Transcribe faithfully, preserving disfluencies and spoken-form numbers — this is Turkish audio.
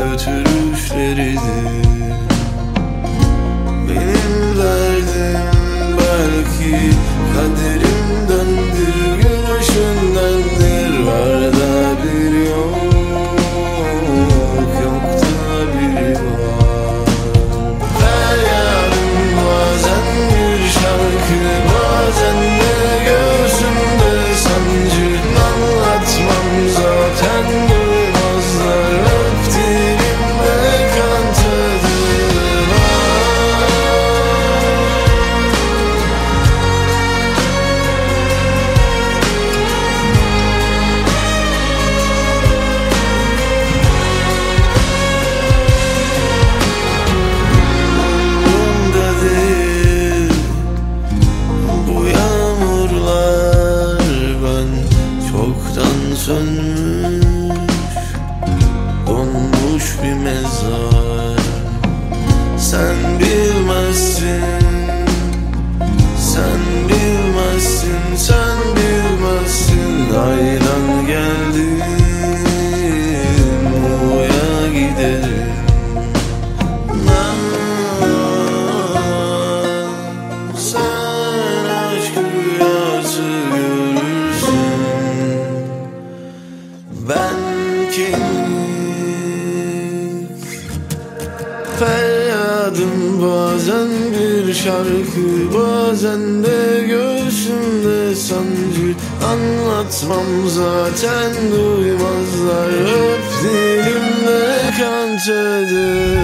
götürüşleridir. Benim derdim belki kaderimdendir, gülüşündendir. Var da bir yok, yok da bir var. Feryadım bazen bir şarkı, bazen de göğsümde sancı. Anlatmam zaten duymazlar, öp dilimde kan tadı var. Umurumda değil bu yağmurlar, ben çoktan sönmüş, donmuş bir mezar. Sen bilmezsin, sen bilmezsin, sen bilmezsin. Aydan geldim, Muğla'ya giderim. Sen aşk rüyası görürsün, ben kemik. Feryadım bazen bir şarkı, bazen de göğsümde sancı. Anlatmam zaten duymazlar, öp dilimde kan tadı